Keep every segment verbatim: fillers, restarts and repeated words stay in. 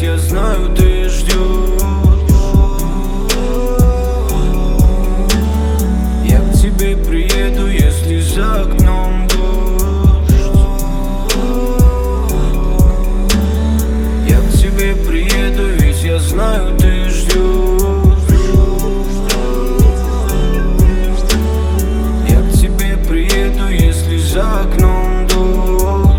я знаю, ты ждешь. Я к тебе приеду, если за окном дождь. Я к тебе приеду, ведь я знаю, ты ждешь. Я к тебе приеду, если за окном дождь.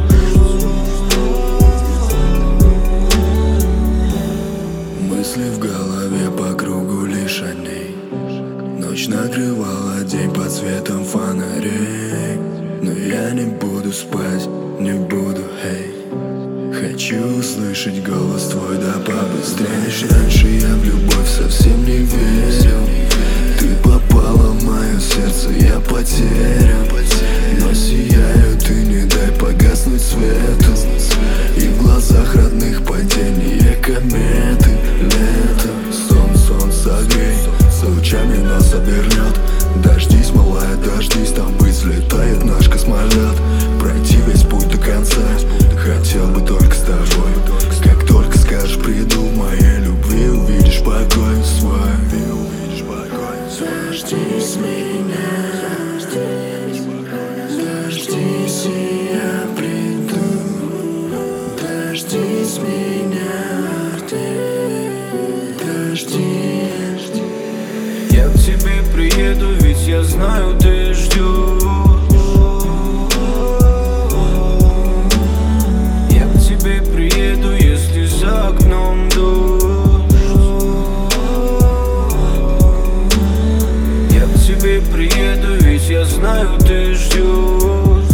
Мысли в голове по кругу лишь о ней. Ночь накрывала день под светом фонарей. Но я не буду спать, не буду, эй. Хочу услышать голос твой, да побыстрее. Раньше я в любовь совсем не верил. Ты попала в мое сердце, я потерян. Но сияю, ты не дай погаснуть свету. И в глазах родных падение кометы. Лето, сон, сон согрей. За лучами нас обернет. Дождись, малая, дождись, там взлетает наш космолет. Пройти весь путь до конца. Хотел бы только с тобой. Как только скажешь, приду, в моей любви увидишь покой свой. Дождись меня, дождись, и я приду. Дождись меня, дождись. Я к тебе приеду, ведь я знаю, ты ждешь. Я к тебе приеду, если за окном дождь. Я к тебе приеду, ведь я знаю, ты ждешь.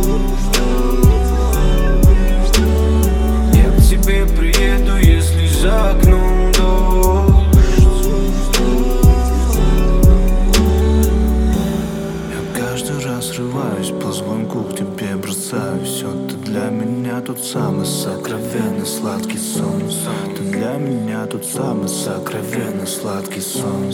Я к тебе приеду, если за окном дождь. Каждый раз срываюсь по звонку к тебе, бросаюсь. Все, ты для меня тот самый сокровенный сладкий сон. Ты для меня тот самый сокровенный сладкий сон.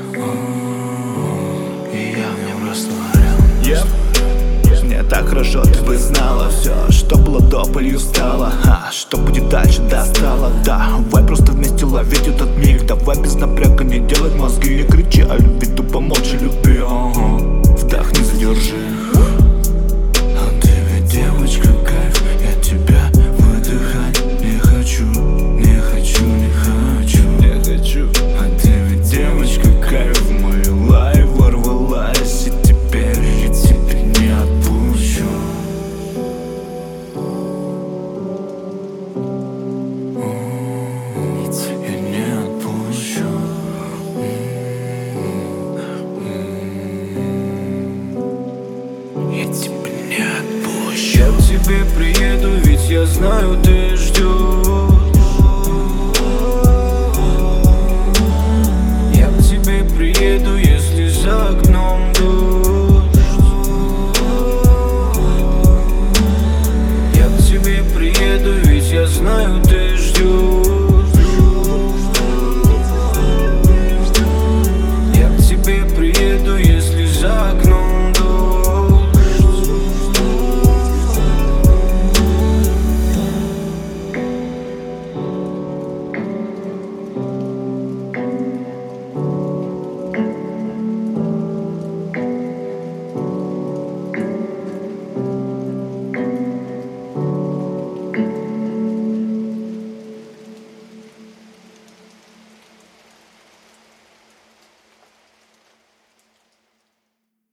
И я в нем растворен. Yep. Мне так хорошо, ты бы знала все, что было до, пылью стало. А, что будет дальше, достало, да. Давай просто вместе ловить этот миг. Давай без напряга не делать мозги. Не кричи, а люби, тупо молча люби. Ага. Вдохни, задержи. А ты ведь девочка, кайф. Я тебя выдыхать не хочу. Не хочу, не хочу, не хочу. А ты ведь девочка, кайф. В мою лайф ворвалась. И теперь я тебя не отпущу. Я не отпущу. Я тебя не отпущу. Я к тебе приеду, ведь я знаю, ты ждешь. Я к тебе приеду, если за окном дождь. Я к тебе приеду, ведь я знаю, ты